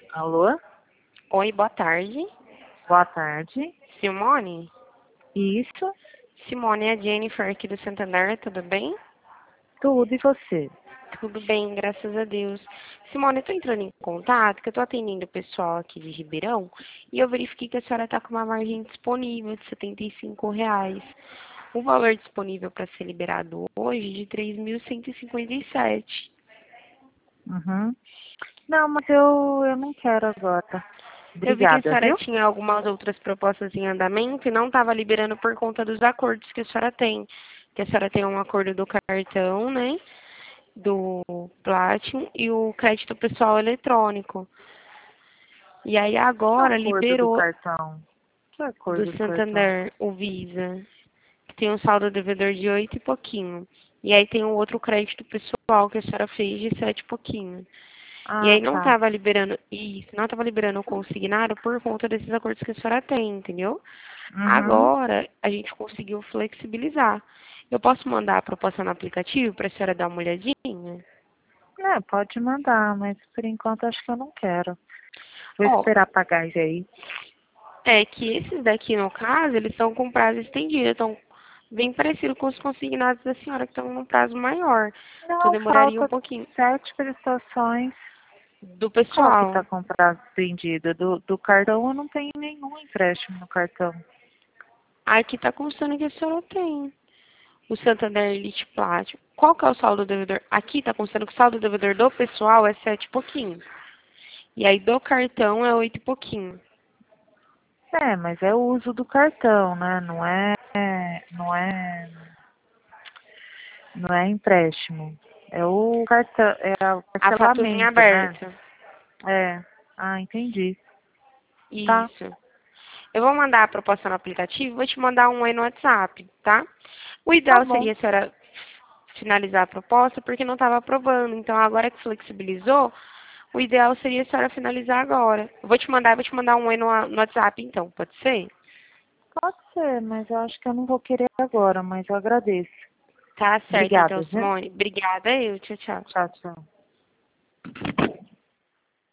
Alô? Oi, boa tarde. Boa tarde. Simone? Isso, Simone, é a Jennifer aqui do Santander, tudo bem? tudo e você? Tudo bem, graças a Deus. Simone, eu tô entrando em contato, que eu tô atendendo o pessoal aqui de Ribeirão, e eu verifiquei que a senhora tá com uma margem disponível de R$ 75. O valor disponível para ser liberado hoje é de 3.157. Uhum. Não, mas eu não quero agora. Eu vi que a Obrigada, senhora viu? tinha algumas outras propostas em andamento e não estava liberando por conta dos acordos que a senhora tem. Que a senhora tem um acordo do cartão, né? Do Platinum e o crédito pessoal eletrônico. E aí Que agora acordo do liberou cartão? Que do acordo do cartão? Santander o Visa, que tem um saldo devedor de 8 e pouquinho. E aí tem um outro crédito pessoal que a senhora fez de 7 e pouquinho. E Ah, aí não tá. estava liberando isso, não estava liberando o consignado por conta desses acordos que a senhora tem, entendeu? Uhum. Agora a gente conseguiu flexibilizar. Eu posso mandar a proposta no aplicativo para a senhora dar uma olhadinha? É, pode mandar, mas por enquanto acho que eu não quero. Vou Ó, esperar pagar isso aí. é que esses daqui, no caso, eles estão com prazo estendido, estão bem parecido com os consignados da senhora, que estão num prazo maior. Então Não, demoraria um falta pouquinho 7 prestações. do Qual que tá pessoal. com prazo estendido? Do cartão eu não tenho nenhum empréstimo no cartão. Aqui está constando que a senhora tem. O Santander Elite Platinum. Qual que é o saldo devedor? Aqui está constando que o saldo devedor do pessoal é 7 e pouquinho. E aí do cartão é 8 e pouquinho. É, mas é o uso do cartão, né? Não é empréstimo. É o cartão, é o A fatura em parcelamento, né? aberto. É. Ah, entendi. Tá, Isso. Eu vou mandar a proposta no aplicativo, vou te mandar um aí no WhatsApp, tá? O tá ideal bom. seria a senhora finalizar a proposta, porque não estava aprovando. Então, agora que flexibilizou, o ideal seria a senhora finalizar agora. Vou te mandar um aí no WhatsApp, então, pode ser? Pode ser, mas eu acho que eu não vou querer agora, mas eu agradeço. Tá certo, então, Obrigada, viu? Simone. Obrigada, eu. Tchau, tchau. Tchau, tchau.